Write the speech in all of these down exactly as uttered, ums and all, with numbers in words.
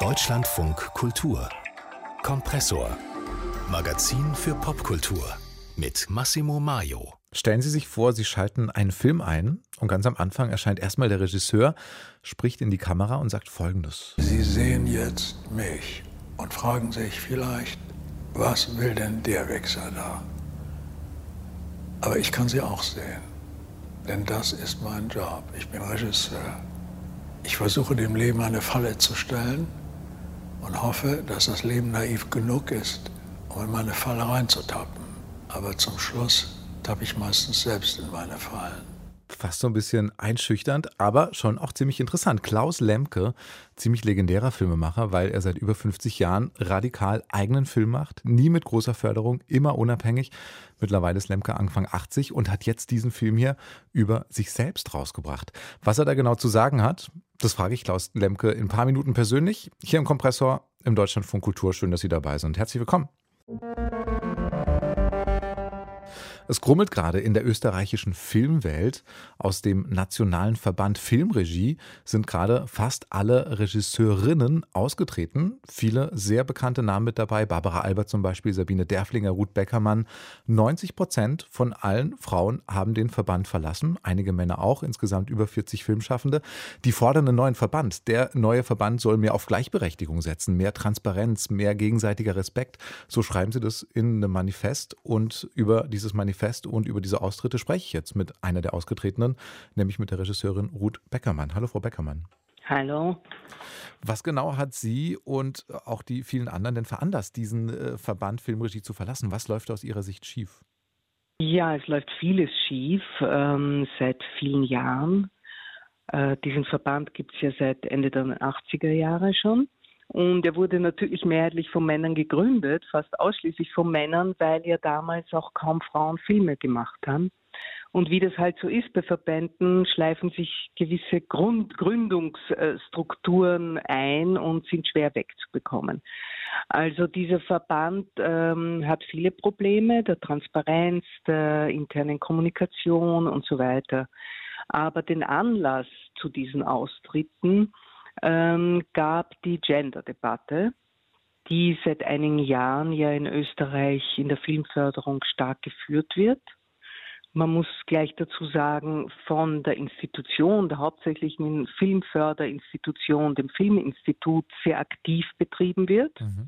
Deutschlandfunk Kultur. Kompressor. Magazin für Popkultur mit Massimo Maio. Stellen Sie sich vor, Sie schalten einen Film ein und ganz am Anfang erscheint erstmal der Regisseur, spricht in die Kamera und sagt Folgendes. Sie sehen jetzt mich und fragen sich vielleicht, was will denn der Wichser da? Aber ich kann sie auch sehen, denn das ist mein Job. Ich bin Regisseur. Ich versuche dem Leben eine Falle zu stellen und hoffe, dass das Leben naiv genug ist, um in meine Falle reinzutappen. Aber zum Schluss tappe ich meistens selbst in meine Fallen. Fast so ein bisschen einschüchternd, aber schon auch ziemlich interessant. Klaus Lemke, ziemlich legendärer Filmemacher, weil er seit über fünfzig Jahren radikal eigenen Film macht. Nie mit großer Förderung, immer unabhängig. Mittlerweile ist Lemke Anfang achtzig und hat jetzt diesen Film hier über sich selbst rausgebracht. Was er da genau zu sagen hat, das frage ich Klaus Lemke in ein paar Minuten persönlich. Hier im Kompressor im Deutschlandfunk Kultur. Schön, dass Sie dabei sind. Herzlich willkommen. Es grummelt gerade in der österreichischen Filmwelt. Aus dem Nationalen Verband Filmregie sind gerade fast alle Regisseurinnen ausgetreten. Viele sehr bekannte Namen mit dabei. Barbara Albert zum Beispiel, Sabine Derflinger, Ruth Beckermann. neunzig Prozent von allen Frauen haben den Verband verlassen. Einige Männer auch, insgesamt über vierzig Filmschaffende. Die fordern einen neuen Verband. Der neue Verband soll mehr auf Gleichberechtigung setzen, mehr Transparenz, mehr gegenseitiger Respekt. So schreiben sie das in einem Manifest. Und über dieses Manifest und über diese Austritte spreche ich jetzt mit einer der Ausgetretenen, nämlich mit der Regisseurin Ruth Beckermann. Hallo, Frau Beckermann. Hallo. Was genau hat Sie und auch die vielen anderen denn veranlasst, diesen äh, Verband Filmregie zu verlassen? Was läuft aus Ihrer Sicht schief? Ja, es läuft vieles schief ähm, seit vielen Jahren. Äh, diesen Verband gibt es ja seit Ende der achtziger Jahre schon. Und er wurde natürlich mehrheitlich von Männern gegründet, fast ausschließlich von Männern, weil ja damals auch kaum Frauen Filme gemacht haben. Und wie das halt so ist bei Verbänden, schleifen sich gewisse Grund- Gründungsstrukturen ein und sind schwer wegzubekommen. Also dieser Verband ähm, hat viele Probleme, der Transparenz, der internen Kommunikation und so weiter. Aber den Anlass zu diesen Austritten Ähm, gab die Gender-Debatte, die seit einigen Jahren ja in Österreich in der Filmförderung stark geführt wird. Man muss gleich dazu sagen, von der Institution, der hauptsächlichen Filmförderinstitution, dem Filminstitut, sehr aktiv betrieben wird. Mhm.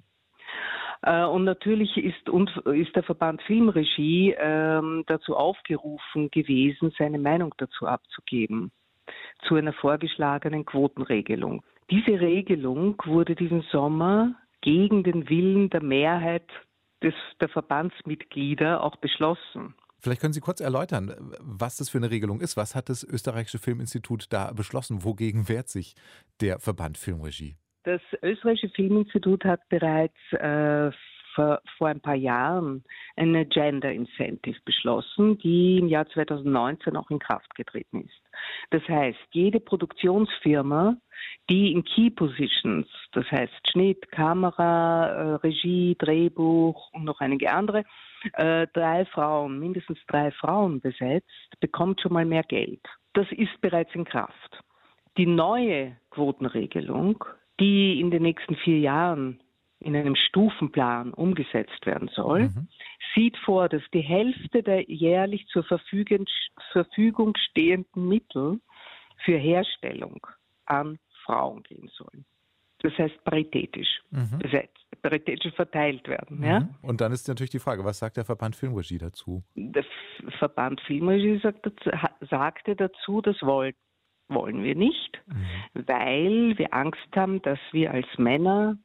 Äh, und natürlich ist, und, ist der Verband Filmregie ähm, dazu aufgerufen gewesen, seine Meinung dazu abzugeben, zu einer vorgeschlagenen Quotenregelung. Diese Regelung wurde diesen Sommer gegen den Willen der Mehrheit des, der Verbandsmitglieder auch beschlossen. Vielleicht können Sie kurz erläutern, was das für eine Regelung ist. Was hat das österreichische Filminstitut da beschlossen? Wogegen wehrt sich der Verband Filmregie? Das österreichische Filminstitut hat bereits äh, vor, vor ein paar Jahren eine Gender Incentive beschlossen, die im Jahr zweitausendneunzehn auch in Kraft getreten ist. Das heißt, jede Produktionsfirma, die in Key Positions, das heißt Schnitt, Kamera, äh, Regie, Drehbuch und noch einige andere, äh, drei Frauen, mindestens drei Frauen besetzt, bekommt schon mal mehr Geld. Das ist bereits in Kraft. Die neue Quotenregelung, die in den nächsten vier Jahren in einem Stufenplan umgesetzt werden soll, mhm. sieht vor, dass die Hälfte der jährlich zur Verfügung, Verfügung stehenden Mittel für Herstellung an Frauen gehen sollen. Das heißt paritätisch, mhm. besetzt, paritätisch verteilt werden. Mhm. Ja? Und dann ist natürlich die Frage, was sagt der Verband Filmregie dazu? Der Verband Filmregie sagt dazu, sagte dazu, das wollen, wollen wir nicht, mhm. weil wir Angst haben, dass wir als Männer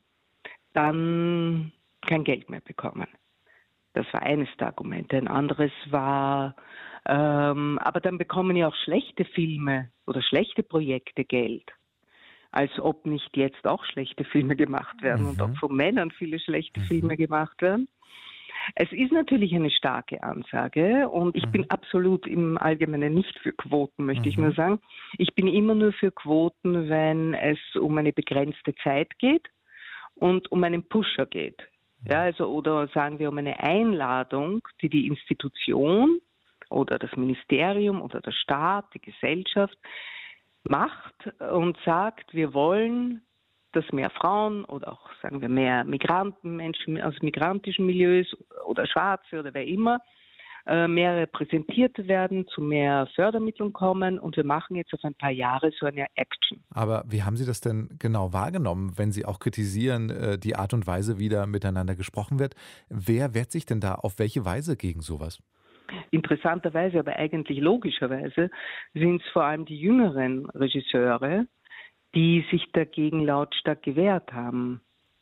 dann kein Geld mehr bekommen. Das war eines der Argumente. Ein anderes war, ähm, aber dann bekommen ja auch schlechte Filme oder schlechte Projekte Geld. Als ob nicht jetzt auch schlechte Filme gemacht werden mhm. und ob von Männern viele schlechte mhm. Filme gemacht werden. Es ist natürlich eine starke Ansage und ich mhm. bin absolut im Allgemeinen nicht für Quoten, möchte mhm. ich nur sagen. Ich bin immer nur für Quoten, wenn es um eine begrenzte Zeit geht und um einen Pusher geht. Ja, also, oder sagen wir um eine Einladung, die die Institution oder das Ministerium oder der Staat, die Gesellschaft macht und sagt, wir wollen dass mehr Frauen oder auch, sagen wir, mehr Migranten, Menschen aus migrantischen Milieus oder Schwarze oder wer immer, mehr repräsentiert werden, zu mehr Fördermitteln kommen und wir machen jetzt auf ein paar Jahre so eine Action. Aber wie haben Sie das denn genau wahrgenommen, wenn Sie auch kritisieren, die Art und Weise, wie da miteinander gesprochen wird? Wer wehrt sich denn da auf welche Weise gegen sowas? Interessanterweise, aber eigentlich logischerweise, sind es vor allem die jüngeren Regisseure, die sich dagegen lautstark gewehrt haben.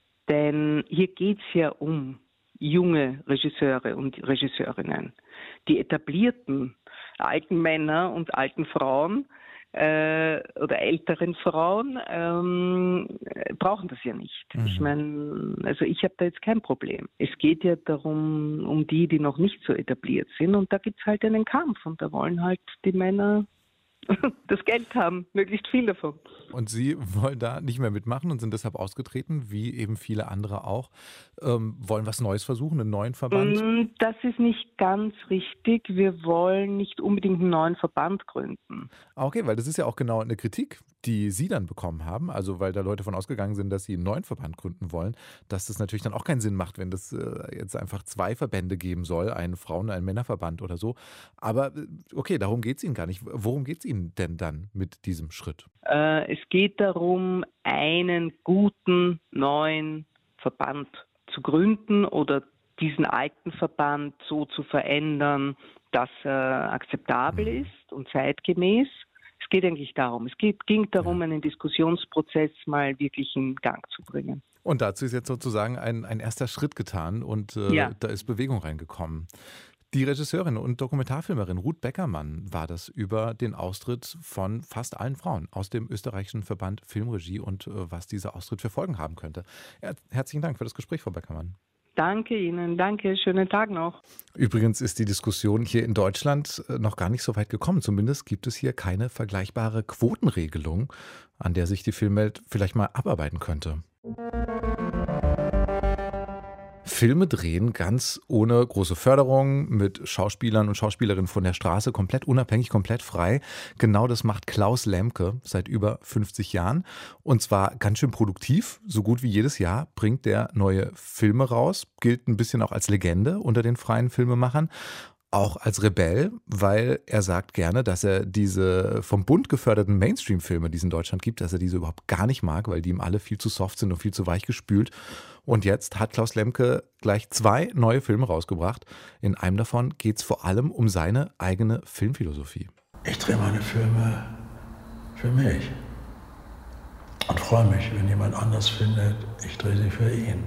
Denn hier geht es ja um junge Regisseure und Regisseurinnen. Die etablierten alten Männer und alten Frauen äh, oder älteren Frauen ähm, brauchen das ja nicht. Mhm. Ich meine, also ich habe da jetzt kein Problem. Es geht ja darum, um die, die noch nicht so etabliert sind und da gibt es halt einen Kampf und da wollen halt die Männer das Geld haben, möglichst viel davon. Und Sie wollen da nicht mehr mitmachen und sind deshalb ausgetreten, wie eben viele andere auch. Ähm, wollen was Neues versuchen, einen neuen Verband? Das ist nicht ganz richtig. Wir wollen nicht unbedingt einen neuen Verband gründen. Okay, weil das ist ja auch genau eine Kritik, die Sie dann bekommen haben. Also weil da Leute von ausgegangen sind, dass Sie einen neuen Verband gründen wollen, dass das natürlich dann auch keinen Sinn macht, wenn das äh, jetzt einfach zwei Verbände geben soll, einen Frauen- und einen Männerverband oder so. Aber okay, darum geht es Ihnen gar nicht. Worum geht es Ihnen denn dann mit diesem Schritt? Äh, es geht darum, einen guten neuen Verband zu gründen oder diesen alten Verband so zu verändern, dass er akzeptabel ist und zeitgemäß. Es geht eigentlich darum. Es geht, ging darum, einen Diskussionsprozess mal wirklich in Gang zu bringen. Und dazu ist jetzt sozusagen ein, ein erster Schritt getan und äh, ja. da ist Bewegung reingekommen. Die Regisseurin und Dokumentarfilmerin Ruth Beckermann war das über den Austritt von fast allen Frauen aus dem österreichischen Verband Filmregie und äh, was dieser Austritt für Folgen haben könnte. Her- herzlichen Dank für das Gespräch, Frau Beckermann. Danke Ihnen, danke, schönen Tag noch. Übrigens ist die Diskussion hier in Deutschland noch gar nicht so weit gekommen. Zumindest gibt es hier keine vergleichbare Quotenregelung, an der sich die Filmwelt vielleicht mal abarbeiten könnte. Filme drehen ganz ohne große Förderung, mit Schauspielern und Schauspielerinnen von der Straße, komplett unabhängig, komplett frei. Genau das macht Klaus Lemke seit über fünfzig Jahren. Und zwar ganz schön produktiv. So gut wie jedes Jahr bringt der neue Filme raus. Gilt ein bisschen auch als Legende unter den freien Filmemachern. Auch als Rebell, weil er sagt gerne, dass er diese vom Bund geförderten Mainstream-Filme, die es in Deutschland gibt, dass er diese überhaupt gar nicht mag, weil die ihm alle viel zu soft sind und viel zu weich gespült. Und jetzt hat Klaus Lemke gleich zwei neue Filme rausgebracht. In einem davon geht es vor allem um seine eigene Filmphilosophie. Ich drehe meine Filme für mich und freue mich, wenn jemand anders findet, ich drehe sie für ihn.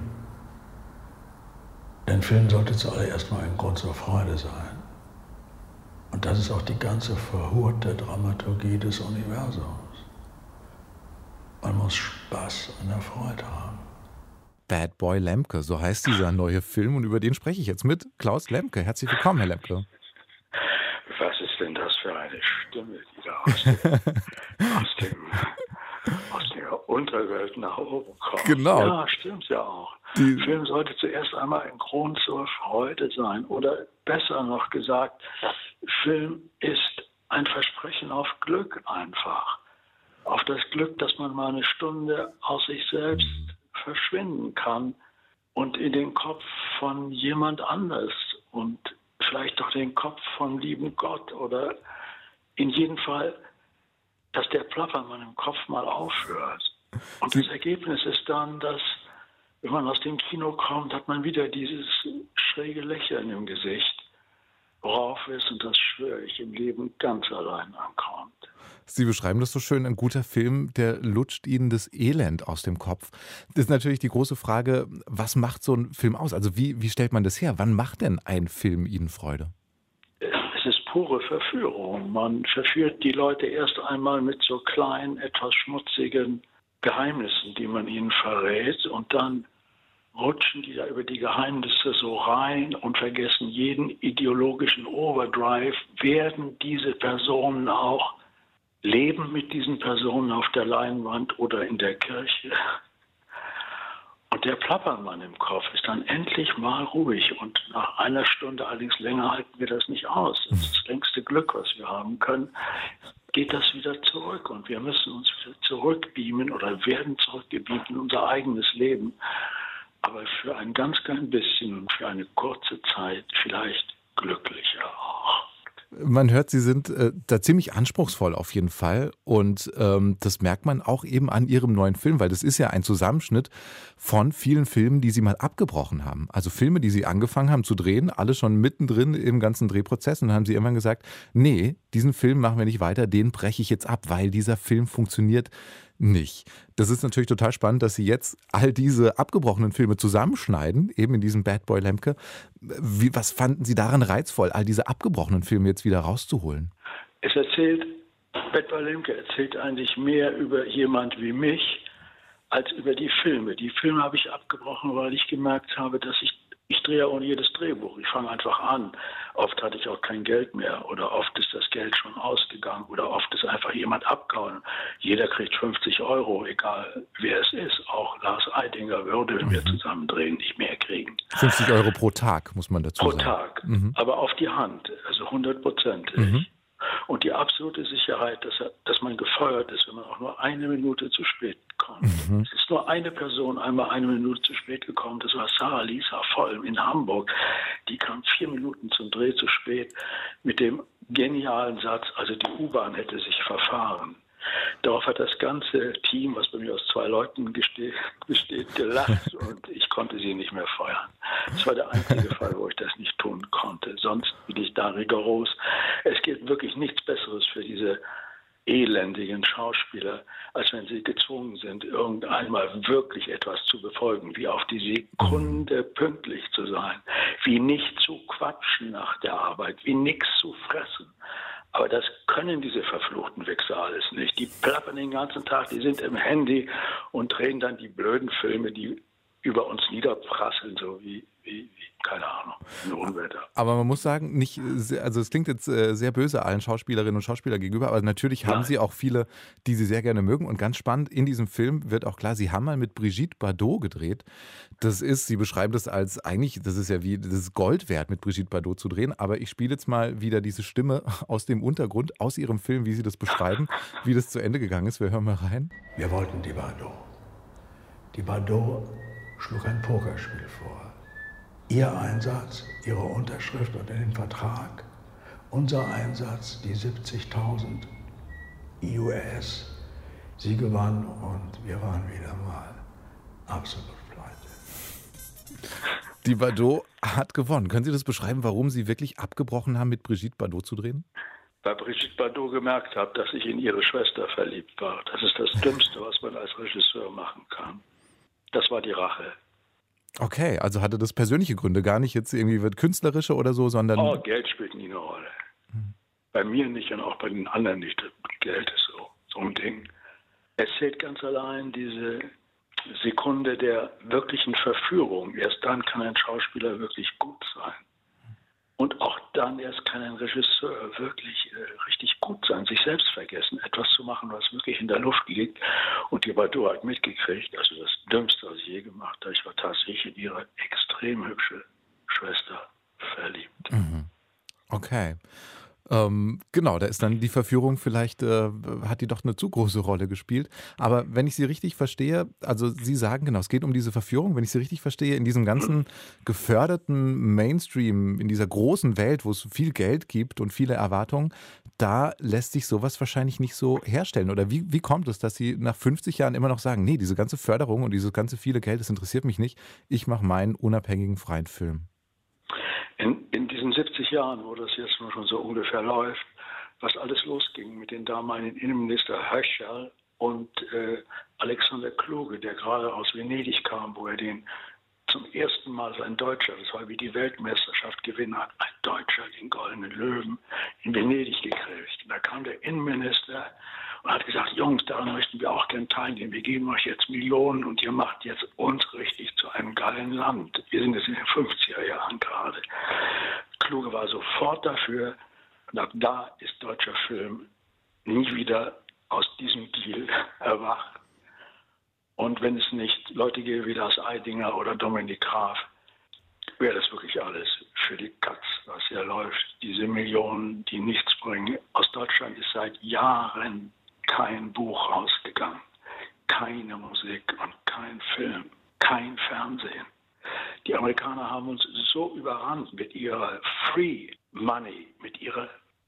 Denn Film sollte zuallererst mal ein Grund zur Freude sein. Und das ist auch die ganze verhurte Dramaturgie des Universums. Man muss Spaß an der Freude haben. Bad Boy Lemke, so heißt dieser neue Film und über den spreche ich jetzt mit Klaus Lemke. Herzlich willkommen, Herr Lemke. Was ist denn das für eine Stimme, die da aus dem, aus dem, aus der Unterwelt nach oben kommt? Genau. Ja, stimmt ja auch. Die Film sollte zuerst einmal ein Grund zur Freude sein. Oder besser noch gesagt, Film ist ein Versprechen auf Glück einfach. Auf das Glück, dass man mal eine Stunde aus sich selbst verschwinden kann und in den Kopf von jemand anders und vielleicht doch den Kopf vom lieben Gott oder in jedem Fall, dass der Plappermann im Kopf mal aufhört. Und das Ergebnis ist dann, dass wenn man aus dem Kino kommt, hat man wieder dieses schräge Lächeln im Gesicht, worauf es, und das schwöre ich, im Leben ganz allein ankommt. Sie beschreiben das so schön, ein guter Film, der lutscht Ihnen das Elend aus dem Kopf. Das ist natürlich die große Frage, was macht so ein Film aus? Also wie, wie stellt man das her? Wann macht denn ein Film Ihnen Freude? Es ist pure Verführung. Man verführt die Leute erst einmal mit so kleinen, etwas schmutzigen Geheimnissen, die man ihnen verrät, und dann rutschen die da über die Geheimnisse so rein und vergessen jeden ideologischen Overdrive, werden diese Personen auch leben mit diesen Personen auf der Leinwand oder in der Kirche. Und der Plappermann im Kopf ist dann endlich mal ruhig und nach einer Stunde, allerdings länger, halten wir das nicht aus. Das ist das längste Glück, was wir haben können. geht das wieder zurück und wir müssen uns wieder zurückbeamen oder werden zurückgebeamt in unser eigenes Leben, aber für ein ganz klein bisschen und für eine kurze Zeit vielleicht glücklicher auch. Man hört, Sie sind äh, da ziemlich anspruchsvoll auf jeden Fall und ähm, das merkt man auch eben an Ihrem neuen Film, weil das ist ja ein Zusammenschnitt von vielen Filmen, die Sie mal abgebrochen haben. Also Filme, die Sie angefangen haben zu drehen, alle schon mittendrin im ganzen Drehprozess und dann haben Sie irgendwann gesagt, nee, diesen Film machen wir nicht weiter, den breche ich jetzt ab, weil dieser Film funktioniert nicht. Das ist natürlich total spannend, dass Sie jetzt all diese abgebrochenen Filme zusammenschneiden, eben in diesem Bad Boy Lemke. Wie, was fanden Sie daran reizvoll, all diese abgebrochenen Filme jetzt wieder rauszuholen? Es erzählt, Bad Boy Lemke erzählt eigentlich mehr über jemand wie mich, als über die Filme. Die Filme habe ich abgebrochen, weil ich gemerkt habe, dass ich Ich drehe ja ohne jedes Drehbuch. Ich fange einfach an. Oft hatte ich auch kein Geld mehr oder oft ist das Geld schon ausgegangen oder oft ist einfach jemand abgehauen. Jeder kriegt fünfzig Euro, egal wer es ist. Auch Lars Eidinger würde, wenn wir zusammen drehen, nicht mehr kriegen. fünfzig Euro pro Tag, muss man dazu pro sagen. Pro Tag, mhm. aber auf die Hand, also hundertprozentig. Mhm. Und die absolute Sicherheit, dass, er, dass man gefeuert ist, wenn man auch nur eine Minute zu spät kommt. Mhm. Es ist nur eine Person einmal eine Minute zu spät gekommen, das war Sarah Lisa Vollm in Hamburg. Die kam vier Minuten zum Dreh zu spät mit dem genialen Satz, also die U-Bahn hätte sich verfahren. Darauf hat das ganze Team, was bei mir aus zwei Leuten besteht, besteht gelacht und ich konnte sie nicht mehr feuern. Das war der einzige Fall, wo ich das nicht tun konnte. Sonst bin ich da rigoros. Es gibt wirklich nichts Besseres für diese elendigen Schauspieler, als wenn sie gezwungen sind, irgendeinmal wirklich etwas zu befolgen, wie auf die Sekunde pünktlich zu sein, wie nicht zu quatschen nach der Arbeit, wie nichts zu fressen. Aber das können diese verfluchten Wichser alles nicht. Die plappern den ganzen Tag, die sind im Handy und drehen dann die blöden Filme, die über uns niederprasseln, so wie, wie, wie keine Ahnung, ein Unwetter. Aber man muss sagen, nicht, also es klingt jetzt sehr böse allen Schauspielerinnen und Schauspielern gegenüber, aber natürlich haben Nein. Sie auch viele, die Sie sehr gerne mögen. Und ganz spannend, in diesem Film wird auch klar, Sie haben mal mit Brigitte Bardot gedreht. Das ist, Sie beschreiben das als eigentlich, das ist ja wie, das ist Gold wert, mit Brigitte Bardot zu drehen. Aber ich spiele jetzt mal wieder diese Stimme aus dem Untergrund, aus Ihrem Film, wie Sie das beschreiben, wie das zu Ende gegangen ist. Wir hören mal rein. Wir wollten die Bardot. Die Bardot schlug ein Pokerspiel vor. Ihr Einsatz, Ihre Unterschrift unter den Vertrag, unser Einsatz, die siebzigtausend U S. Sie gewann und wir waren wieder mal absolut pleite. Die Bardot hat gewonnen. Können Sie das beschreiben, warum Sie wirklich abgebrochen haben, mit Brigitte Bardot zu drehen? Weil Brigitte Bardot gemerkt hat, dass ich in ihre Schwester verliebt war. Das ist das Dümmste, was man als Regisseur machen kann. Das war die Rache. Okay, also hatte das persönliche Gründe, gar nicht jetzt irgendwie wird künstlerische oder so, sondern... Oh, Geld spielt nie eine Rolle. Hm. Bei mir nicht und auch bei den anderen nicht. Geld ist so, so ein Ding. Es zählt ganz allein diese Sekunde der wirklichen Verführung. Erst dann kann ein Schauspieler wirklich gut sein. Und auch dann erst kann ein Regisseur wirklich äh, richtig gut sein, sich selbst vergessen, etwas zu machen, was wirklich in der Luft liegt. Und die Bardot hat mitgekriegt, also das Dümmste, was ich je gemacht habe, ich war tatsächlich in ihre extrem hübsche Schwester verliebt. Mhm. Okay. Ähm, genau, da ist dann die Verführung vielleicht, äh, hat die doch eine zu große Rolle gespielt. Aber wenn ich Sie richtig verstehe, also Sie sagen, genau, es geht um diese Verführung, wenn ich Sie richtig verstehe, in diesem ganzen geförderten Mainstream, in dieser großen Welt, wo es viel Geld gibt und viele Erwartungen, da lässt sich sowas wahrscheinlich nicht so herstellen. Oder wie, wie kommt es, dass Sie nach fünfzig Jahren immer noch sagen, nee, diese ganze Förderung und dieses ganze viele Geld, das interessiert mich nicht, ich mache meinen unabhängigen freien Film? In, in diesen siebzig Jahren, wo das jetzt schon so ungefähr läuft, was alles losging mit den damaligen Innenminister Höcherl und äh, Alexander Kluge, der gerade aus Venedig kam, wo er den zum ersten Mal als ein Deutscher, das war wie die Weltmeisterschaft gewinnen hat, ein Deutscher den Goldenen Löwen in Venedig gekriegt. Und da kam der Innenminister und hat gesagt, Jungs, daran möchten wir auch gern teilnehmen. Wir geben euch jetzt Millionen und ihr macht jetzt uns richtig zu einem geilen Land. Wir sind jetzt in den fünfziger Jahren gerade. Kluge war sofort dafür. Und ab da ist deutscher Film nie wieder aus diesem Deal erwacht. Und wenn es nicht Leute gäbe wie Lars Eidinger oder Dominik Graf, wäre das wirklich alles für die Katz, was hier läuft. Diese Millionen, die nichts bringen. Aus Deutschland ist seit Jahren kein Buch rausgegangen. Keine Musik und kein Film, kein Fernsehen. Die Amerikaner haben uns so überrannt mit ihrer Free Money, mit ihrer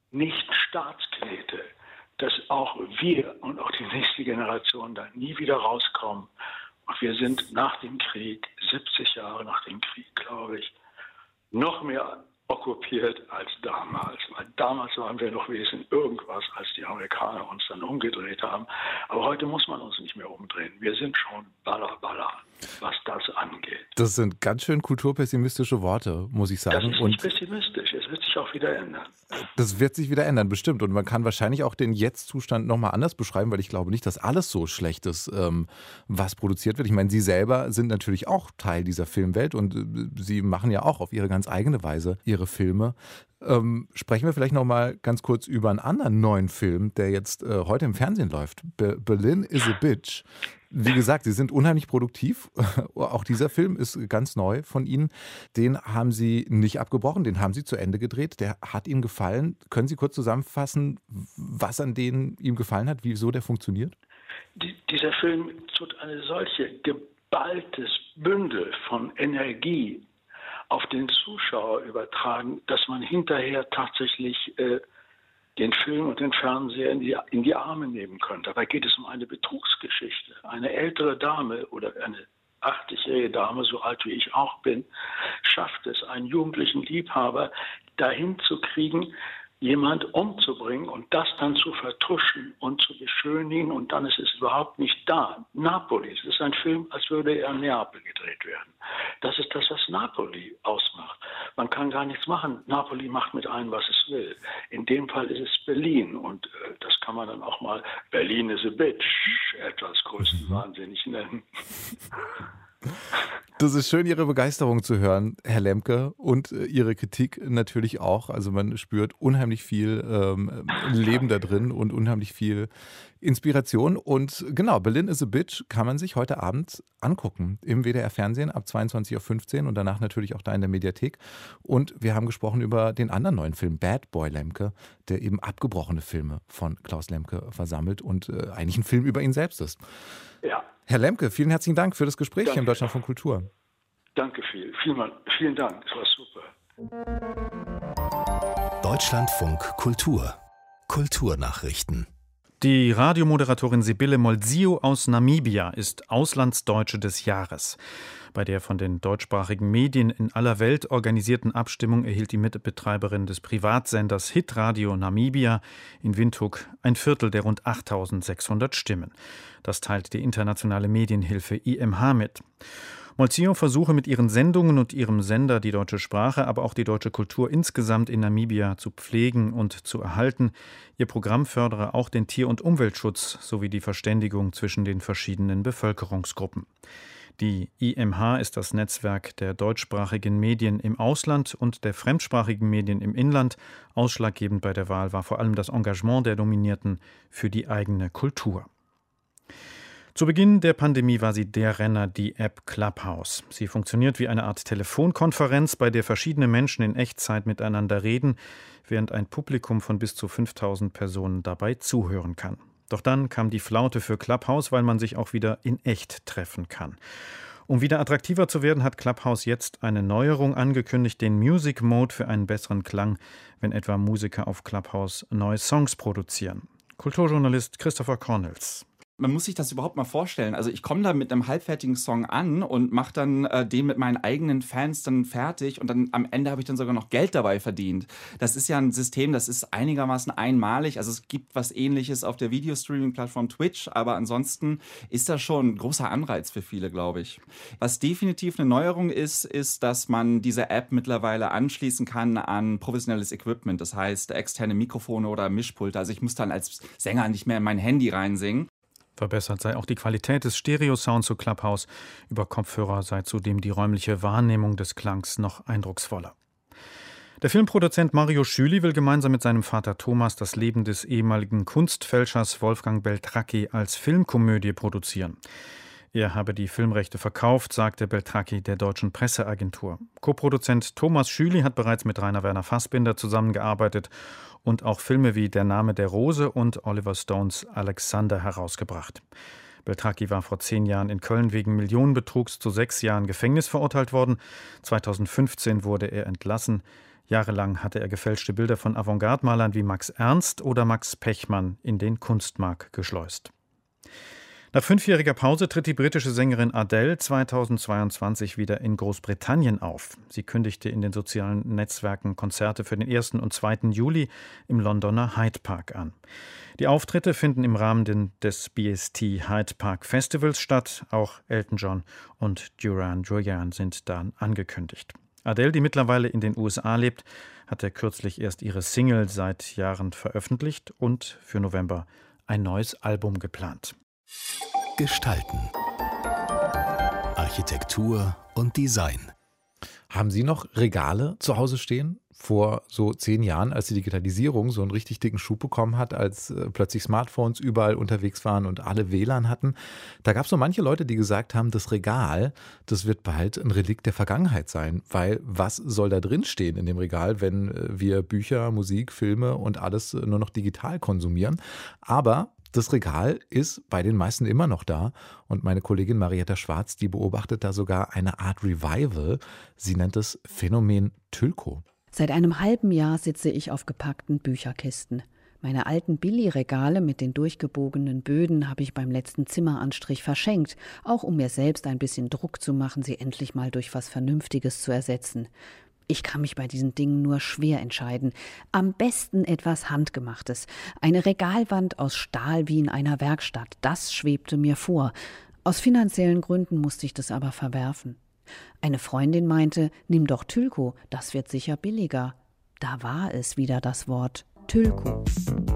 Nicht-Staatsknete, dass auch wir und auch die nächste Generation da nie wieder rauskommen. Und wir sind nach dem Krieg, siebzig Jahre nach dem Krieg, glaube ich, noch mehr okkupiert als damals. Weil damals waren wir noch wesentlich irgendwas, als die Amerikaner uns dann umgedreht haben. Aber heute muss man uns nicht mehr umdrehen. Wir sind schon baller, baller, was das angeht. Das sind ganz schön kulturpessimistische Worte, muss ich sagen. Das ist nicht und pessimistisch. Es wird sich auch wieder ändern. Das wird sich wieder ändern, bestimmt. Und man kann wahrscheinlich auch den Jetzt-Zustand nochmal anders beschreiben, weil ich glaube nicht, dass alles so schlecht ist, ähm, was produziert wird. Ich meine, Sie selber sind natürlich auch Teil dieser Filmwelt und äh, Sie machen ja auch auf Ihre ganz eigene Weise Ihre Filme. Ähm, sprechen wir vielleicht nochmal ganz kurz über einen anderen neuen Film, der jetzt äh, heute im Fernsehen läuft. Be- Berlin is a Bitch. Wie gesagt, Sie sind unheimlich produktiv. Auch dieser Film ist ganz neu von Ihnen. Den haben Sie nicht abgebrochen, den haben Sie zu Ende gedreht. Der hat Ihnen gefallen. Können Sie kurz zusammenfassen, was an denen ihm gefallen hat, wieso der funktioniert? Die, dieser Film tut eine solche geballtes Bündel von Energie auf den Zuschauer übertragen, dass man hinterher tatsächlich äh, den Film und den Fernseher in die, in die Arme nehmen könnte. Dabei geht es um eine Betrugsgeschichte. Eine ältere Dame oder eine achtzigjährige Dame, so alt wie ich auch bin, schafft es, einen jugendlichen Liebhaber dahin zu kriegen, jemand umzubringen und das dann zu vertuschen und zu beschönigen und dann ist es überhaupt nicht da. Napoli, es ist ein Film, als würde er in Neapel gedreht werden. Das ist das, was Napoli ausmacht. Man kann gar nichts machen. Napoli macht mit einem, was es will. In dem Fall ist es Berlin und äh, das kann man dann auch mal Berlin is a Bitch etwas größenwahnsinnig nennen. Das ist schön, Ihre Begeisterung zu hören, Herr Lemke, und Ihre Kritik natürlich auch. Also man spürt unheimlich viel ähm, Leben da drin und unheimlich viel Inspiration. Und genau, Berlin is a Bitch kann man sich heute Abend angucken im W D R-Fernsehen ab zweiundzwanzig Uhr fünfzehn und danach natürlich auch da in der Mediathek. Und wir haben gesprochen über den anderen neuen Film, Bad Boy Lemke, der eben abgebrochene Filme von Klaus Lemke versammelt und äh, eigentlich ein Film über ihn selbst ist. Ja. Herr Lemke, vielen herzlichen Dank für das Gespräch Danke. hier im Deutschlandfunk Kultur. Danke viel. Vielen, vielen Dank. Das war super. Deutschlandfunk Kultur. Kulturnachrichten. Die Radiomoderatorin Sibylle Molsio aus Namibia ist Auslandsdeutsche des Jahres. Bei der von den deutschsprachigen Medien in aller Welt organisierten Abstimmung erhielt die Mitbetreiberin des Privatsenders Hitradio Namibia in Windhoek ein Viertel der rund achttausendsechshundert Stimmen. Das teilt die internationale Medienhilfe I M H mit. Molsio versuche mit ihren Sendungen und ihrem Sender die deutsche Sprache, aber auch die deutsche Kultur insgesamt in Namibia zu pflegen und zu erhalten. Ihr Programm fördere auch den Tier- und Umweltschutz sowie die Verständigung zwischen den verschiedenen Bevölkerungsgruppen. Die I M H ist das Netzwerk der deutschsprachigen Medien im Ausland und der fremdsprachigen Medien im Inland. Ausschlaggebend bei der Wahl war vor allem das Engagement der Nominierten für die eigene Kultur. Zu Beginn der Pandemie war sie der Renner, die App Clubhouse. Sie funktioniert wie eine Art Telefonkonferenz, bei der verschiedene Menschen in Echtzeit miteinander reden, während ein Publikum von bis zu fünftausend Personen dabei zuhören kann. Doch dann kam die Flaute für Clubhouse, weil man sich auch wieder in echt treffen kann. Um wieder attraktiver zu werden, hat Clubhouse jetzt eine Neuerung angekündigt, den Music Mode für einen besseren Klang, wenn etwa Musiker auf Clubhouse neue Songs produzieren. Kulturjournalist Christopher Cornels. Man muss sich das überhaupt mal vorstellen. Also ich komme da mit einem halbfertigen Song an und mache dann äh, den mit meinen eigenen Fans dann fertig und dann am Ende habe ich dann sogar noch Geld dabei verdient. Das ist ja ein System, das ist einigermaßen einmalig. Also es gibt was Ähnliches auf der Videostreaming-Plattform Twitch, aber ansonsten ist das schon ein großer Anreiz für viele, glaube ich. Was definitiv eine Neuerung ist, ist, dass man diese App mittlerweile anschließen kann an professionelles Equipment. Das heißt externe Mikrofone oder Mischpulte. Also ich muss dann als Sänger nicht mehr in mein Handy reinsingen. Verbessert sei auch die Qualität des Stereo-Sounds zu Clubhouse. Über Kopfhörer sei zudem die räumliche Wahrnehmung des Klangs noch eindrucksvoller. Der Filmproduzent Mario Schüli will gemeinsam mit seinem Vater Thomas das Leben des ehemaligen Kunstfälschers Wolfgang Beltracchi als Filmkomödie produzieren. Er habe die Filmrechte verkauft, sagte Beltracchi der deutschen Presseagentur. Co-Produzent Thomas Schüli hat bereits mit Rainer Werner Fassbinder zusammengearbeitet und auch Filme wie Der Name der Rose und Oliver Stones Alexander herausgebracht. Beltracchi war vor zehn Jahren in Köln wegen Millionenbetrugs zu sechs Jahren Gefängnis verurteilt worden. zweitausendfünfzehn wurde er entlassen. Jahrelang hatte er gefälschte Bilder von Avantgarde-Malern wie Max Ernst oder Max Pechmann in den Kunstmarkt geschleust. Nach fünfjähriger Pause tritt die britische Sängerin Adele zweitausendzweiundzwanzig wieder in Großbritannien auf. Sie kündigte in den sozialen Netzwerken Konzerte für den ersten und zweiten Juli im Londoner Hyde Park an. Die Auftritte finden im Rahmen des B S T Hyde Park Festivals statt. Auch Elton John und Duran Duran sind dann angekündigt. Adele, die mittlerweile in den U S A lebt, hatte kürzlich erst ihre Single seit Jahren veröffentlicht und für November ein neues Album geplant. Gestalten. Architektur und Design. Haben Sie noch Regale zu Hause stehen? Vor so zehn Jahren, als die Digitalisierung so einen richtig dicken Schub bekommen hat, als äh, plötzlich Smartphones überall unterwegs waren und alle W L A N hatten, da gab es so manche Leute, die gesagt haben, das Regal, das wird bald ein Relikt der Vergangenheit sein, weil was soll da drin stehen in dem Regal, wenn äh, wir Bücher, Musik, Filme und alles äh, nur noch digital konsumieren? Aber das Regal ist bei den meisten immer noch da und meine Kollegin Marietta Schwarz, die beobachtet da sogar eine Art Revival. Sie nennt es Phänomen Tylko. Seit einem halben Jahr sitze ich auf gepackten Bücherkisten. Meine alten Billigregale mit den durchgebogenen Böden habe ich beim letzten Zimmeranstrich verschenkt, auch um mir selbst ein bisschen Druck zu machen, sie endlich mal durch was Vernünftiges zu ersetzen. Ich kann mich bei diesen Dingen nur schwer entscheiden. Am besten etwas Handgemachtes. Eine Regalwand aus Stahl wie in einer Werkstatt. Das schwebte mir vor. Aus finanziellen Gründen musste ich das aber verwerfen. Eine Freundin meinte, nimm doch Tylko, das wird sicher billiger. Da war es wieder das Wort Tylko.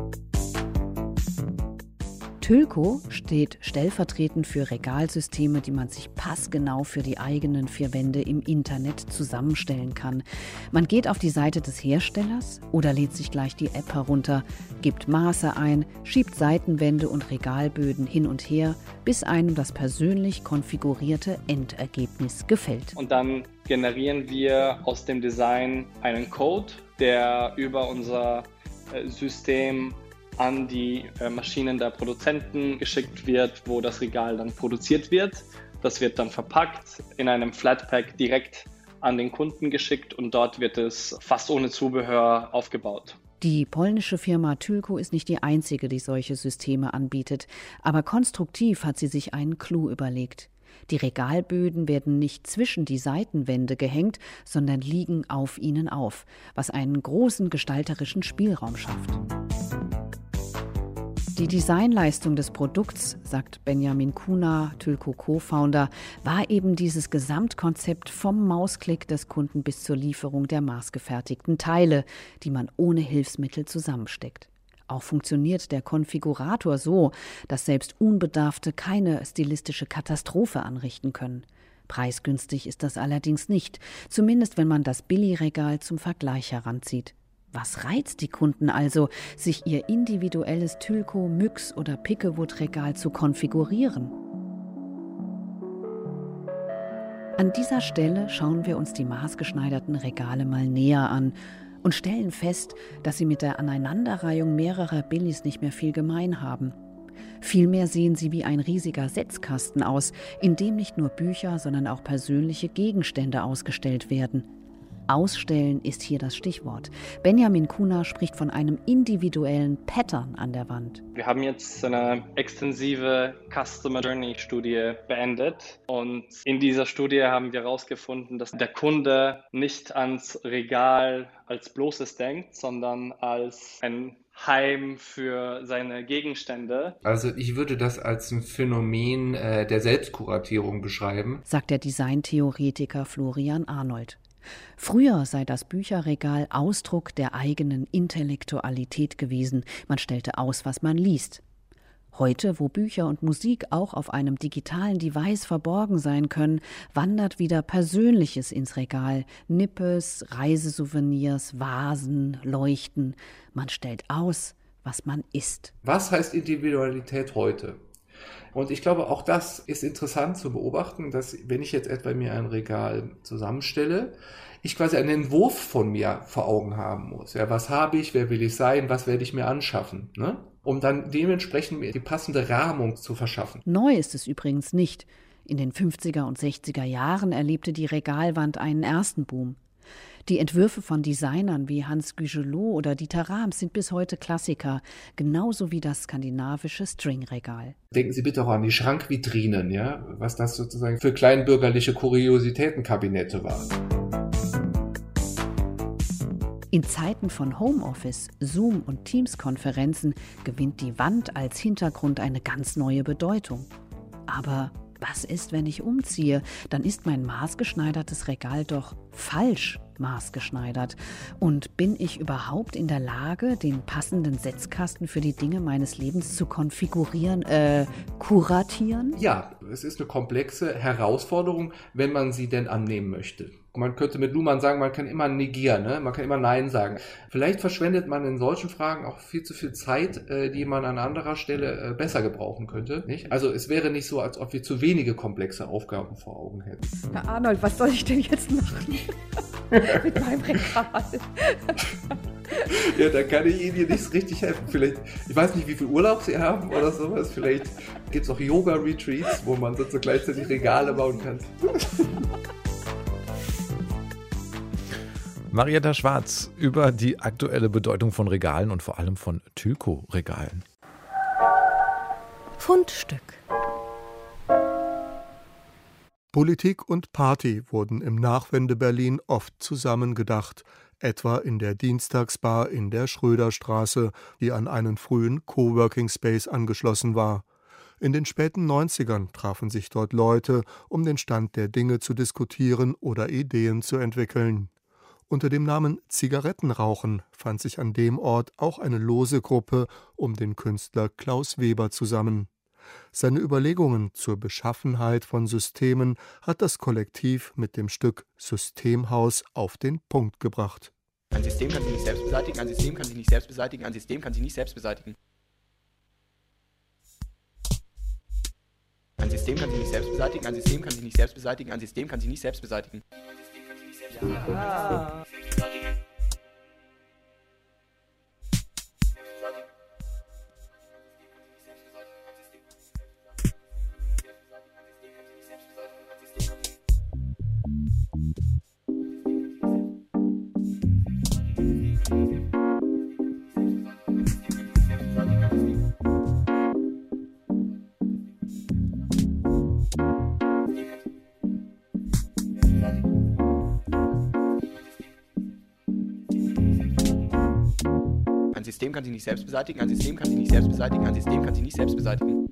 Tylko steht stellvertretend für Regalsysteme, die man sich passgenau für die eigenen vier Wände im Internet zusammenstellen kann. Man geht auf die Seite des Herstellers oder lädt sich gleich die App herunter, gibt Maße ein, schiebt Seitenwände und Regalböden hin und her, bis einem das persönlich konfigurierte Endergebnis gefällt. Und dann generieren wir aus dem Design einen Code, der über unser System an die äh, Maschinen der Produzenten geschickt wird, wo das Regal dann produziert wird. Das wird dann verpackt, in einem Flatpack direkt an den Kunden geschickt und dort wird es fast ohne Zubehör aufgebaut. Die polnische Firma Tylko ist nicht die einzige, die solche Systeme anbietet, aber konstruktiv hat sie sich einen Clou überlegt. Die Regalböden werden nicht zwischen die Seitenwände gehängt, sondern liegen auf ihnen auf, was einen großen gestalterischen Spielraum schafft. Die Designleistung des Produkts, sagt Benjamin Kuna, Tylko Co-Founder, war eben dieses Gesamtkonzept vom Mausklick des Kunden bis zur Lieferung der maßgefertigten Teile, die man ohne Hilfsmittel zusammensteckt. Auch funktioniert der Konfigurator so, dass selbst Unbedarfte keine stilistische Katastrophe anrichten können. Preisgünstig ist das allerdings nicht, zumindest wenn man das Billigregal zum Vergleich heranzieht. Was reizt die Kunden also, sich ihr individuelles Tylko-, Myx- oder Pickewood-Regal zu konfigurieren? An dieser Stelle schauen wir uns die maßgeschneiderten Regale mal näher an und stellen fest, dass sie mit der Aneinanderreihung mehrerer Billis nicht mehr viel gemein haben. Vielmehr sehen sie wie ein riesiger Setzkasten aus, in dem nicht nur Bücher, sondern auch persönliche Gegenstände ausgestellt werden. Ausstellen ist hier das Stichwort. Benjamin Kuna spricht von einem individuellen Pattern an der Wand. Wir haben jetzt eine extensive Customer Journey Studie beendet und in dieser Studie haben wir herausgefunden, dass der Kunde nicht ans Regal als bloßes denkt, sondern als ein Heim für seine Gegenstände. Also ich würde das als ein Phänomen äh, der Selbstkuratierung beschreiben, sagt der Designtheoretiker Florian Arnold. Früher sei das Bücherregal Ausdruck der eigenen Intellektualität gewesen. Man stellte aus, was man liest. Heute, wo Bücher und Musik auch auf einem digitalen Device verborgen sein können, wandert wieder Persönliches ins Regal. Nippes, Reisesouvenirs, Vasen, Leuchten. Man stellt aus, was man ist. Was heißt Individualität heute? Und ich glaube, auch das ist interessant zu beobachten, dass wenn ich jetzt etwa mir ein Regal zusammenstelle, ich quasi einen Entwurf von mir vor Augen haben muss. Ja, was habe ich, wer will ich sein, was werde ich mir anschaffen, ne? Um dann dementsprechend mir die passende Rahmung zu verschaffen. Neu ist es übrigens nicht. In den fünfziger und sechziger Jahren erlebte die Regalwand einen ersten Boom. Die Entwürfe von Designern wie Hans Gugelot oder Dieter Rams sind bis heute Klassiker, genauso wie das skandinavische Stringregal. Denken Sie bitte auch an die Schrankvitrinen, ja, was das sozusagen für kleinbürgerliche Kuriositätenkabinette war. In Zeiten von Homeoffice, Zoom und Teams-Konferenzen gewinnt die Wand als Hintergrund eine ganz neue Bedeutung. Aber was ist, wenn ich umziehe? Dann ist mein maßgeschneidertes Regal doch falsch maßgeschneidert. Und bin ich überhaupt in der Lage, den passenden Setzkasten für die Dinge meines Lebens zu konfigurieren, äh, kuratieren? Ja, es ist eine komplexe Herausforderung, wenn man sie denn annehmen möchte. Man könnte mit Luhmann sagen, man kann immer negieren, ne? Man kann immer Nein sagen. Vielleicht verschwendet man in solchen Fragen auch viel zu viel Zeit, äh, die man an anderer Stelle äh, besser gebrauchen könnte. Nicht? Also es wäre nicht so, als ob wir zu wenige komplexe Aufgaben vor Augen hätten. Herr Arnold, was soll ich denn jetzt machen mit meinem Regal? Ja, da kann ich Ihnen hier nicht richtig helfen. Vielleicht, ich weiß nicht, wie viel Urlaub Sie haben oder sowas. Vielleicht gibt es auch Yoga-Retreats, wo man so gleichzeitig Regale bauen kann. Marietta Schwarz über die aktuelle Bedeutung von Regalen und vor allem von Tylko-Regalen. Fundstück. Politik und Party wurden im Nachwende-Berlin oft zusammengedacht, etwa in der Dienstagsbar in der Schröderstraße, die an einen frühen Coworking-Space angeschlossen war. In den späten neunzigern trafen sich dort Leute, um den Stand der Dinge zu diskutieren oder Ideen zu entwickeln. Unter dem Namen Zigarettenrauchen fand sich an dem Ort auch eine lose Gruppe um den Künstler Klaus Weber zusammen. Seine Überlegungen zur Beschaffenheit von Systemen hat das Kollektiv mit dem Stück Systemhaus auf den Punkt gebracht. Ein System kann sich nicht selbst beseitigen, ein System kann sich nicht selbst beseitigen, ein System kann sich nicht selbst beseitigen. Ein System kann sich nicht selbst beseitigen, ein System kann sich nicht selbst beseitigen, ein System kann sich nicht selbst beseitigen. Ja. Ein System kann sich nicht selbst beseitigen, ein System kann sich nicht selbst beseitigen, ein System kann sich nicht selbst beseitigen.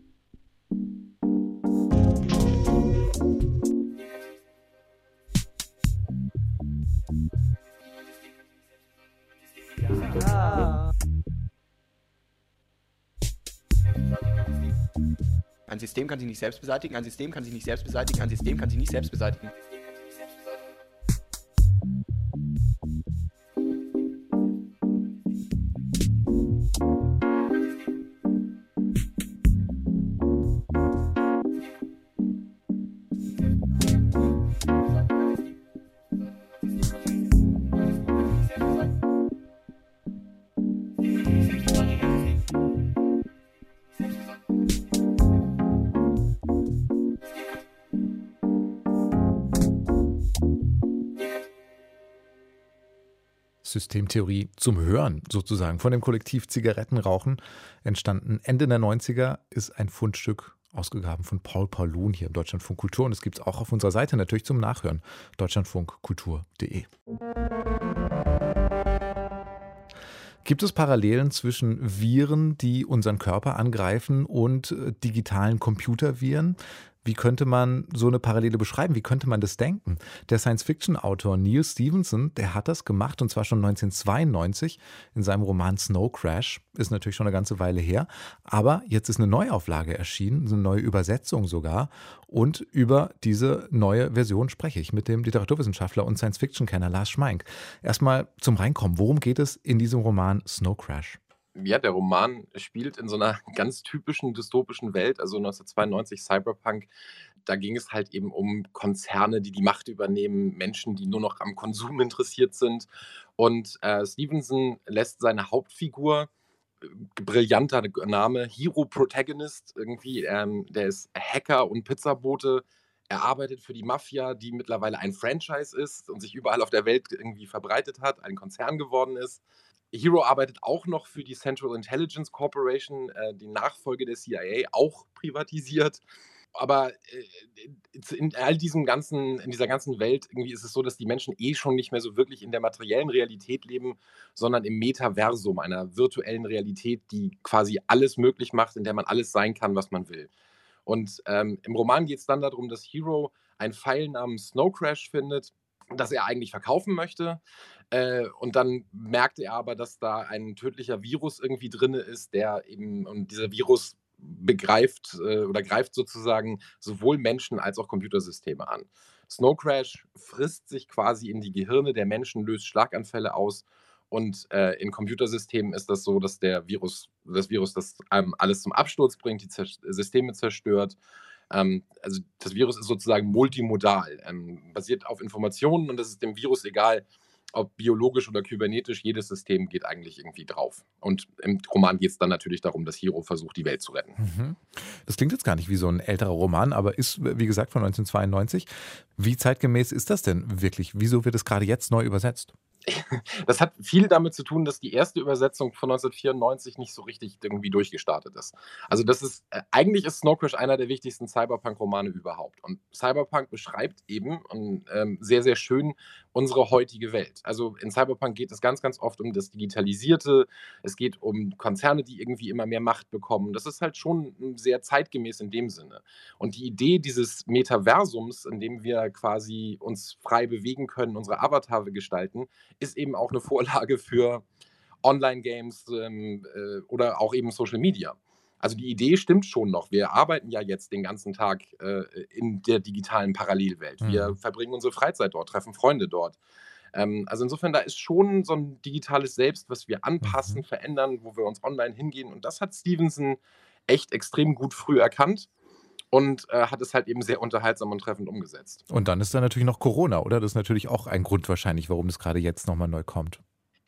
Ja. Ein System kann sich nicht selbst beseitigen, ein System kann sich nicht selbst beseitigen, ein System kann sich nicht selbst beseitigen. Systemtheorie zum Hören sozusagen von dem Kollektiv Zigarettenrauchen entstanden Ende der neunziger, ist ein Fundstück ausgegraben von Paul Paulun hier im Deutschlandfunk Kultur und es gibt es auch auf unserer Seite natürlich zum Nachhören, deutschlandfunkkultur punkt de. Gibt es Parallelen zwischen Viren, die unseren Körper angreifen und äh, digitalen Computerviren? Wie könnte man so eine Parallele beschreiben? Wie könnte man das denken? Der Science-Fiction-Autor Neal Stephenson, der hat das gemacht und zwar schon neunzehnhundertzweiundneunzig in seinem Roman Snow Crash. Ist natürlich schon eine ganze Weile her. Aber jetzt ist eine Neuauflage erschienen, eine neue Übersetzung sogar. Und über diese neue Version spreche ich mit dem Literaturwissenschaftler und Science-Fiction-Kenner Lars Schmeink. Erstmal zum Reinkommen. Worum geht es in diesem Roman Snow Crash? Ja, der Roman spielt in so einer ganz typischen dystopischen Welt, also neunzehnhundertzweiundneunzig Cyberpunk. Da ging es halt eben um Konzerne, die die Macht übernehmen, Menschen, die nur noch am Konsum interessiert sind. Und äh, Stevenson lässt seine Hauptfigur, äh, brillanter Name, Hero Protagonist, irgendwie, ähm, der ist Hacker und Pizzabote. Er arbeitet für die Mafia, die mittlerweile ein Franchise ist und sich überall auf der Welt irgendwie verbreitet hat, ein Konzern geworden ist. Hero arbeitet auch noch für die Central Intelligence Corporation, äh, die Nachfolge der C I A, auch privatisiert. Aber äh, in all diesem ganzen, in dieser ganzen Welt irgendwie ist es so, dass die Menschen eh schon nicht mehr so wirklich in der materiellen Realität leben, sondern im Metaversum, einer virtuellen Realität, die quasi alles möglich macht, in der man alles sein kann, was man will. Und ähm, im Roman geht es dann darum, dass Hero ein Pfeil namens Snow Crash findet, das er eigentlich verkaufen möchte. Äh, und dann merkte er aber, dass da ein tödlicher Virus irgendwie drin ist, der eben, und dieser Virus begreift äh, oder greift sozusagen sowohl Menschen als auch Computersysteme an. Snow Crash frisst sich quasi in die Gehirne der Menschen, löst Schlaganfälle aus. Und äh, in Computersystemen ist das so, dass der Virus, das Virus das ähm, alles zum Absturz bringt, die Zer- Systeme zerstört. Ähm, also das Virus ist sozusagen multimodal, ähm, basiert auf Informationen, und es ist dem Virus egal, ob biologisch oder kybernetisch, jedes System geht eigentlich irgendwie drauf. Und im Roman geht es dann natürlich darum, dass Hero versucht, die Welt zu retten. Mhm. Das klingt jetzt gar nicht wie so ein älterer Roman, aber ist, wie gesagt, von neunzehnhundertzweiundneunzig. Wie zeitgemäß ist das denn wirklich? Wieso wird es gerade jetzt neu übersetzt? Das hat viel damit zu tun, dass die erste Übersetzung von neunzehnhundertvierundneunzig nicht so richtig irgendwie durchgestartet ist. Also das ist, äh, eigentlich ist Snow Crash einer der wichtigsten Cyberpunk-Romane überhaupt. Und Cyberpunk beschreibt eben und, ähm, sehr, sehr schön unsere heutige Welt. Also in Cyberpunk geht es ganz, ganz oft um das Digitalisierte. Es geht um Konzerne, die irgendwie immer mehr Macht bekommen. Das ist halt schon sehr zeitgemäß in dem Sinne. Und die Idee dieses Metaversums, in dem wir quasi uns frei bewegen können, unsere Avatare gestalten, ist eben auch eine Vorlage für Online-Games ähm, äh, oder auch eben Social Media. Also die Idee stimmt schon noch. Wir arbeiten ja jetzt den ganzen Tag äh, in der digitalen Parallelwelt. Wir Mhm. verbringen unsere Freizeit dort, treffen Freunde dort. Ähm, also insofern, da ist schon so ein digitales Selbst, was wir anpassen, Mhm. verändern, wo wir uns online hingehen. Und das hat Stevenson echt extrem gut früh erkannt und äh, hat es halt eben sehr unterhaltsam und treffend umgesetzt. Und dann ist da natürlich noch Corona, oder? Das ist natürlich auch ein Grund wahrscheinlich, warum das gerade jetzt nochmal neu kommt.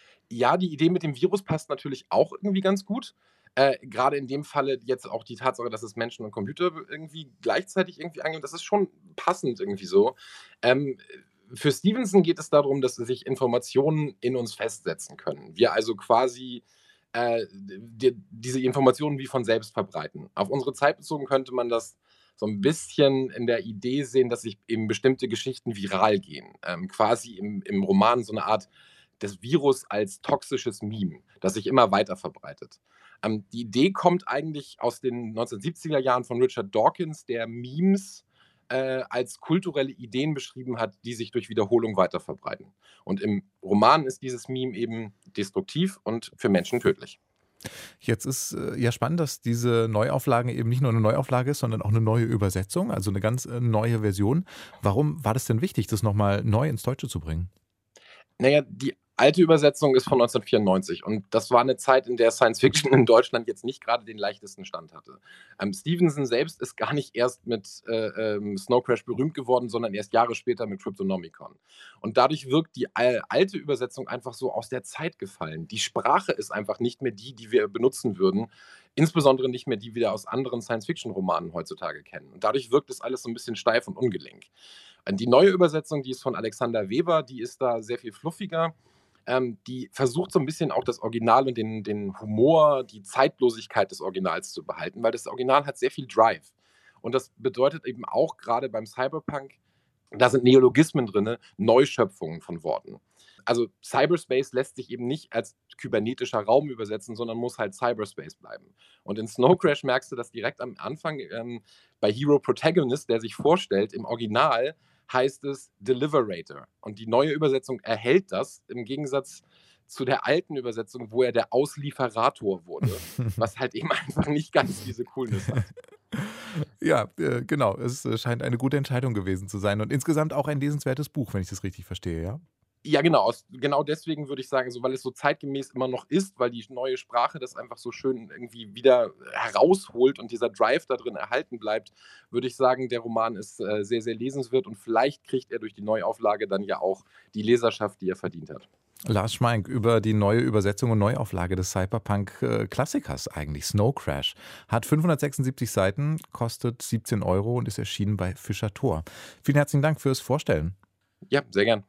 Ja, die Idee mit dem Virus passt natürlich auch irgendwie ganz gut. Äh, gerade in dem Falle jetzt auch die Tatsache, dass es Menschen und Computer irgendwie gleichzeitig irgendwie angehen, das ist schon passend irgendwie so. Ähm, für Stevenson geht es darum, dass sich Informationen in uns festsetzen können. Wir also quasi äh, die, diese Informationen wie von selbst verbreiten. Auf unsere Zeit bezogen könnte man das so ein bisschen in der Idee sehen, dass sich eben bestimmte Geschichten viral gehen. Ähm, quasi im, im Roman so eine Art des Virus als toxisches Meme, das sich immer weiter verbreitet. Ähm, die Idee kommt eigentlich aus den neunzehnhundertsiebziger Jahren von Richard Dawkins, der Memes äh, als kulturelle Ideen beschrieben hat, die sich durch Wiederholung weiter verbreiten. Und im Roman ist dieses Meme eben destruktiv und für Menschen tödlich. Jetzt ist äh, ja spannend, dass diese Neuauflage eben nicht nur eine Neuauflage ist, sondern auch eine neue Übersetzung, also eine ganz äh, neue Version. Warum war das denn wichtig, das nochmal neu ins Deutsche zu bringen? Naja, die alte Übersetzung ist von neunzehnhundertvierundneunzig und das war eine Zeit, in der Science Fiction in Deutschland jetzt nicht gerade den leichtesten Stand hatte. Ähm, Stevenson selbst ist gar nicht erst mit äh, ähm, Snow Crash berühmt geworden, sondern erst Jahre später mit Cryptonomicon. Und dadurch wirkt die al- alte Übersetzung einfach so aus der Zeit gefallen. Die Sprache ist einfach nicht mehr die, die wir benutzen würden, insbesondere nicht mehr die, die wir aus anderen Science-Fiction-Romanen heutzutage kennen. Und dadurch wirkt es alles so ein bisschen steif und ungelenk. Die neue Übersetzung, die ist von Alexander Weber, die ist da sehr viel fluffiger. Ähm, die versucht so ein bisschen auch das Original und den, den Humor, die Zeitlosigkeit des Originals zu behalten, weil das Original hat sehr viel Drive. Und das bedeutet eben auch gerade beim Cyberpunk, da sind Neologismen drin, Neuschöpfungen von Worten. Also Cyberspace lässt sich eben nicht als kybernetischer Raum übersetzen, sondern muss halt Cyberspace bleiben. Und in Snow Crash merkst du das direkt am Anfang ähm, bei Hero Protagonist, der sich vorstellt, im Original heißt es Deliverator. Und die neue Übersetzung erhält das im Gegensatz zu der alten Übersetzung, wo er der Auslieferator wurde, was halt eben einfach nicht ganz diese Coolness hat. Ja, äh, genau. Es äh, scheint eine gute Entscheidung gewesen zu sein und insgesamt auch ein lesenswertes Buch, wenn ich das richtig verstehe, ja? Ja, genau. Aus, genau deswegen würde ich sagen, so, weil es so zeitgemäß immer noch ist, weil die neue Sprache das einfach so schön irgendwie wieder herausholt und dieser Drive da drin erhalten bleibt, würde ich sagen, der Roman ist äh, sehr, sehr lesenswert und vielleicht kriegt er durch die Neuauflage dann ja auch die Leserschaft, die er verdient hat. Lars Schmeink über die neue Übersetzung und Neuauflage des Cyberpunk-Klassikers eigentlich, Snow Crash. Hat fünfhundertsechsundsiebzig Seiten, kostet siebzehn Euro und ist erschienen bei Fischer Tor. Vielen herzlichen Dank fürs Vorstellen. Ja, sehr gern.